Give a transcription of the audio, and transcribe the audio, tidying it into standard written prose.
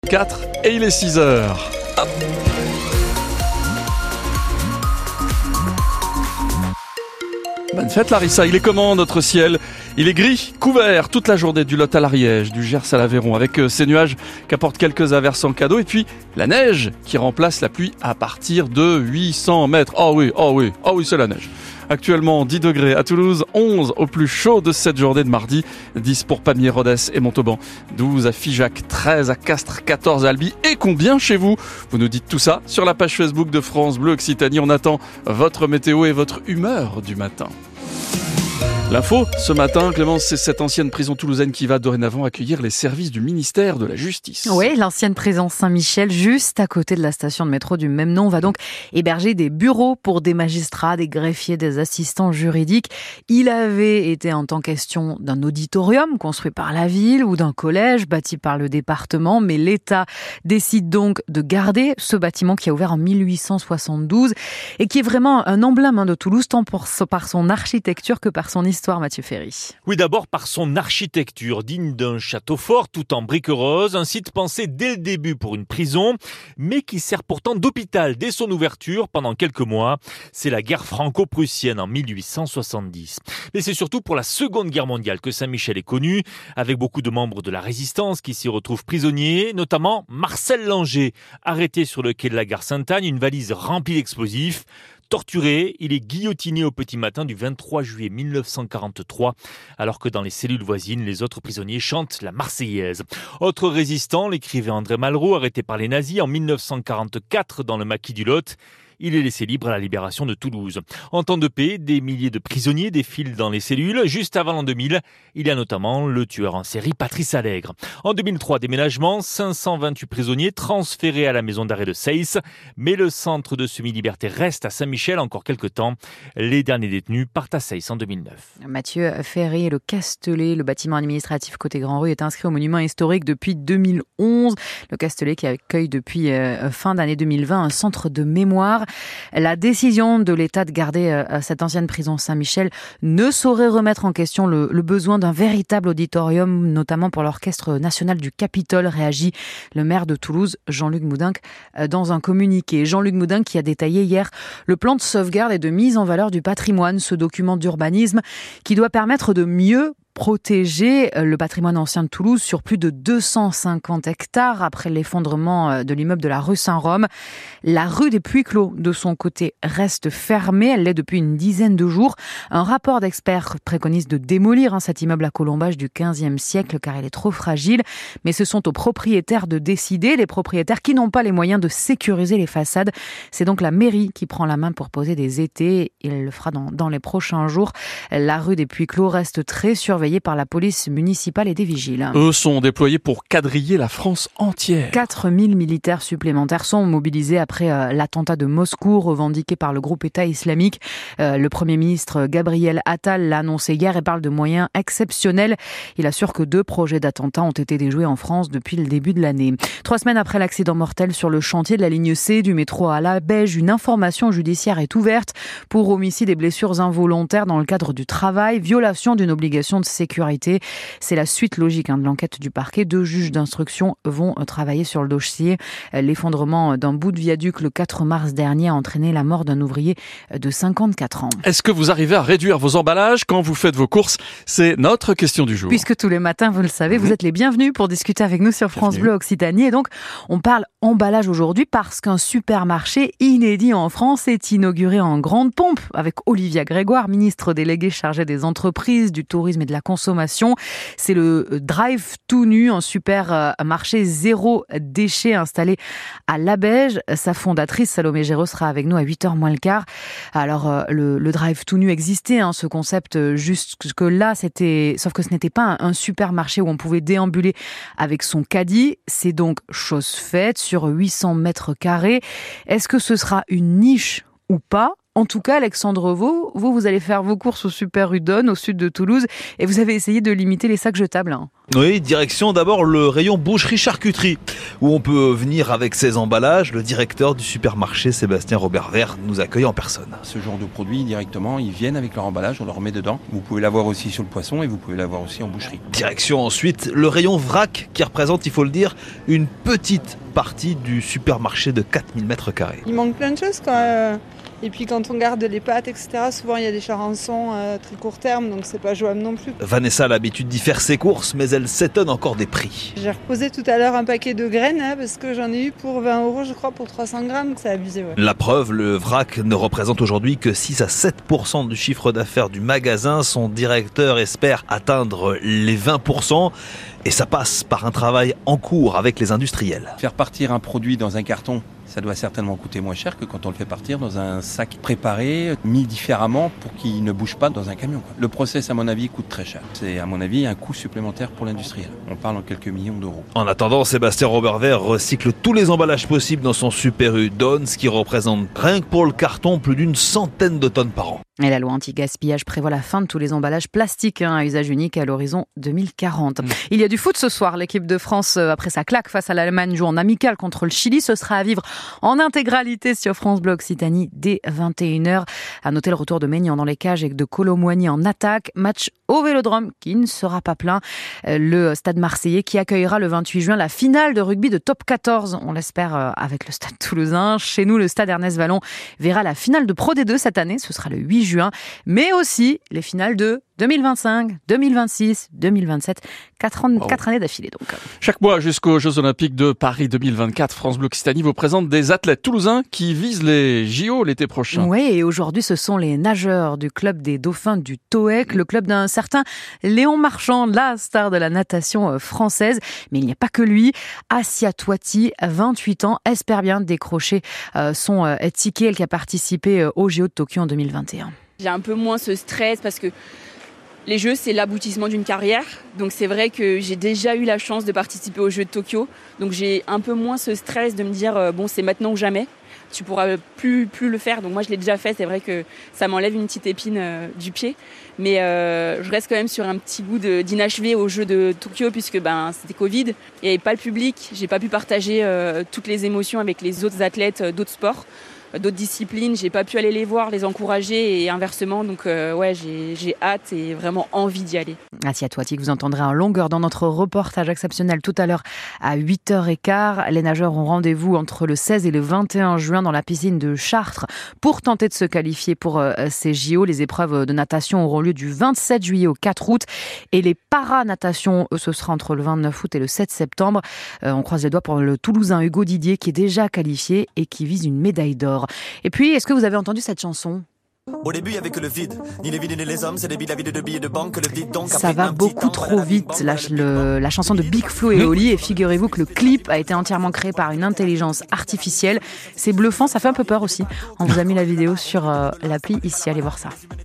4 et il est 6h. Bonne fête Larissa, il est comment notre ciel? Il est gris, couvert toute la journée du Lot à l'Ariège, du Gers à l'Aveyron, avec ces nuages qu'apportent quelques averses en cadeau, et puis la neige qui remplace la pluie à partir de 800 mètres. Oh oui, c'est la neige. Actuellement 10 degrés à Toulouse, 11 au plus chaud de cette journée de mardi, 10 pour Pamiers, Rodez et Montauban, 12 à Figeac, 13 à Castres, 14 à Albi. Et combien chez vous? Vous nous dites tout ça sur la page Facebook de France Bleu Occitanie. On attend votre météo et votre humeur du matin. L'info, ce matin, Clémence, c'est cette ancienne prison toulousaine qui va dorénavant accueillir les services du ministère de la Justice. Oui, l'ancienne prison Saint-Michel, juste à côté de la station de métro du même nom, va donc héberger des bureaux pour des magistrats, des greffiers, des assistants juridiques. Il avait été en temps question d'un auditorium construit par la ville ou d'un collège bâti par le département, mais l'État décide donc de garder ce bâtiment qui a ouvert en 1872 et qui est vraiment un emblème de Toulouse, tant par son architecture que par son histoire. Mathieu Ferry. Oui, d'abord par son architecture, digne d'un château fort, tout en briques roses, un site pensé dès le début pour une prison, mais qui sert pourtant d'hôpital dès son ouverture pendant quelques mois. C'est la guerre franco-prussienne en 1870. Mais c'est surtout pour la Seconde Guerre mondiale que Saint-Michel est connu, avec beaucoup de membres de la résistance qui s'y retrouvent prisonniers, notamment Marcel Langer, arrêté sur le quai de la gare Sainte-Anne, une valise remplie d'explosifs. Torturé, il est guillotiné au petit matin du 23 juillet 1943, alors que dans les cellules voisines, les autres prisonniers chantent la Marseillaise. Autre résistant, l'écrivain André Malraux, arrêté par les nazis en 1944 dans le maquis du Lot. Il est laissé libre à la libération de Toulouse. En temps de paix, des milliers de prisonniers défilent dans les cellules. Juste avant l'an 2000, il y a notamment le tueur en série Patrice Allègre. En 2003, déménagement, 528 prisonniers transférés à la maison d'arrêt de Seyss. Mais le centre de semi-liberté reste à Saint-Michel encore quelques temps. Les derniers détenus partent à Seyss en 2009. Mathieu Ferry, le Castellet, le bâtiment administratif côté Grand Rue, est inscrit au monument historique depuis 2011. Le Castellet qui accueille depuis fin d'année 2020 un centre de mémoire. La décision de l'État de garder cette ancienne prison Saint-Michel ne saurait remettre en question le besoin d'un véritable auditorium, notamment pour l'Orchestre national du Capitole, réagit le maire de Toulouse, Jean-Luc Moudinque, dans un communiqué. Jean-Luc Moudinque qui a détaillé hier le plan de sauvegarde et de mise en valeur du patrimoine, ce document d'urbanisme qui doit permettre de mieux protéger le patrimoine ancien de Toulouse sur plus de 250 hectares après l'effondrement de l'immeuble de la rue Saint-Rome. La rue des Puits-Clos, de son côté, reste fermée. Elle l'est depuis une dizaine de jours. Un rapport d'experts préconise de démolir cet immeuble à colombage du XVe siècle car il est trop fragile. Mais ce sont aux propriétaires de décider, les propriétaires qui n'ont pas les moyens de sécuriser les façades. C'est donc la mairie qui prend la main pour poser des étais. Il le fera dans les prochains jours. La rue des Puits-Clos reste très surveillée par la police municipale et des vigiles. Eux sont déployés pour quadriller la France entière. 4000 militaires supplémentaires sont mobilisés après l'attentat de Moscou revendiqué par le groupe État islamique. Le Premier ministre Gabriel Attal l'a annoncé hier et parle de moyens exceptionnels. Il assure que 2 projets d'attentats ont été déjoués en France depuis le début de l'année. 3 semaines après l'accident mortel sur le chantier de la ligne C du métro à Labège, une information judiciaire est ouverte pour homicide et blessures involontaires dans le cadre du travail, violation d'une obligation de sécurité. C'est la suite logique de l'enquête du parquet. 2 juges d'instruction vont travailler sur le dossier. L'effondrement d'un bout de viaduc le 4 mars dernier a entraîné la mort d'un ouvrier de 54 ans. Est-ce que vous arrivez à réduire vos emballages quand vous faites vos courses? C'est notre question du jour. Puisque tous les matins, vous le savez, vous êtes les bienvenus pour discuter avec nous sur France Bleu Occitanie. Et donc, on parle emballage aujourd'hui parce qu'un supermarché inédit en France est inauguré en grande pompe avec Olivia Grégoire, ministre déléguée chargée des entreprises, du tourisme et de la consommation. C'est le Drive tout nu, un supermarché zéro déchet installé à Labège. Sa fondatrice, Salomé Géraud, sera avec nous à 8h moins le quart. Alors, le Drive tout nu existait, ce concept jusque-là, sauf que ce n'était pas un supermarché où on pouvait déambuler avec son caddie. C'est donc chose faite sur 800 mètres carrés. Est-ce que ce sera une niche ou pas? En tout cas, Alexandre Vaux, vous allez faire vos courses au Super Udon, au sud de Toulouse, et vous avez essayé de limiter les sacs jetables. Oui, direction d'abord le rayon boucherie-charcuterie, où on peut venir avec ses emballages. Le directeur du supermarché, Sébastien Robert-Vert, nous accueille en personne. Ce genre de produits, directement, ils viennent avec leur emballage, on leur met dedans. Vous pouvez l'avoir aussi sur le poisson et vous pouvez l'avoir aussi en boucherie. Direction ensuite le rayon vrac, qui représente, il faut le dire, une petite partie du supermarché de 4000 mètres carrés. Il manque plein de choses quand Et puis quand on garde les pâtes, etc., souvent il y a des charançons très court terme, donc c'est pas jouable non plus. Vanessa a l'habitude d'y faire ses courses, mais elle s'étonne encore des prix. J'ai reposé tout à l'heure un paquet de graines, parce que j'en ai eu pour 20 € je crois, pour 300 grammes, c'est abusé. Ouais. La preuve, le vrac ne représente aujourd'hui que 6 à 7% du chiffre d'affaires du magasin. Son directeur espère atteindre les 20%. Et ça passe par un travail en cours avec les industriels. Faire partir un produit dans un carton, ça doit certainement coûter moins cher que quand on le fait partir dans un sac préparé, mis différemment pour qu'il ne bouge pas dans un camion. Le process, à mon avis, coûte très cher. C'est, à mon avis, un coût supplémentaire pour l'industriel. On parle en quelques millions d'euros. En attendant, Sébastien Robert-Vert recycle tous les emballages possibles dans son Super Udon, ce qui représente rien que pour le carton plus d'une centaine de tonnes par an. Et la loi anti-gaspillage prévoit la fin de tous les emballages plastiques à usage unique à l'horizon 2040. Il y a du foot ce soir. L'équipe de France, après sa claque face à l'Allemagne, joue en amical contre le Chili. Ce sera à vivre en intégralité sur France Bleu Occitanie dès 21h. À noter le retour de Maignan dans les cages et de Colomboigny en attaque. Match au Vélodrome qui ne sera pas plein. Le Stade Marseillais qui accueillera le 28 juin la finale de rugby de Top 14. On l'espère avec le Stade Toulousain. Chez nous, le Stade Ernest Vallon verra la finale de Pro D2 cette année. Ce sera le 8 juin. Mais aussi les finales de 2025, 2026, 2027, 4 années d'affilée donc. Chaque mois jusqu'aux Jeux Olympiques de Paris 2024, France Bleu Occitanie vous présente des athlètes toulousains qui visent les JO l'été prochain. Oui, et aujourd'hui ce sont les nageurs du club des Dauphins du TOEC, le club d'un certain Léon Marchand, la star de la natation française. Mais il n'y a pas que lui. Assia Toiti, 28 ans, espère bien décrocher son ticket, elle qui a participé aux JO de Tokyo en 2021. J'ai un peu moins ce stress parce que les Jeux, c'est l'aboutissement d'une carrière. Donc c'est vrai que j'ai déjà eu la chance de participer aux Jeux de Tokyo. Donc j'ai un peu moins ce stress de me dire bon, c'est maintenant ou jamais. Tu pourras plus le faire. Donc moi je l'ai déjà fait. C'est vrai que ça m'enlève une petite épine du pied. Mais je reste quand même sur un petit goût d'inachevé aux Jeux de Tokyo puisque c'était Covid. Il n'y avait pas le public. J'ai pas pu partager toutes les émotions avec les autres athlètes d'autres sports. D'autres disciplines, j'ai pas pu aller les voir, les encourager et inversement. Donc j'ai hâte et vraiment envie d'y aller. Assia Toiti que vous entendrez en longueur dans notre reportage exceptionnel tout à l'heure à 8h15. Les nageurs ont rendez-vous entre le 16 et le 21 juin dans la piscine de Chartres pour tenter de se qualifier pour ces JO. Les épreuves de natation auront lieu du 27 juillet au 4 août et les paranatations, ce sera entre le 29 août et le 7 septembre. On croise les doigts pour le Toulousain Hugo Didier qui est déjà qualifié et qui vise une médaille d'or. Et puis, est-ce que vous avez entendu cette chanson ? Au début, il y avait que le vide. Ni les vides ni les hommes, c'est des vides, la vide de billets de banque, le vide donc. Ça va beaucoup trop vite, la chanson de Big Flo et Oli. Et figurez-vous que le clip a été entièrement créé par une intelligence artificielle. C'est bluffant, ça fait un peu peur aussi. On vous a mis la vidéo sur l'appli ici, allez voir ça.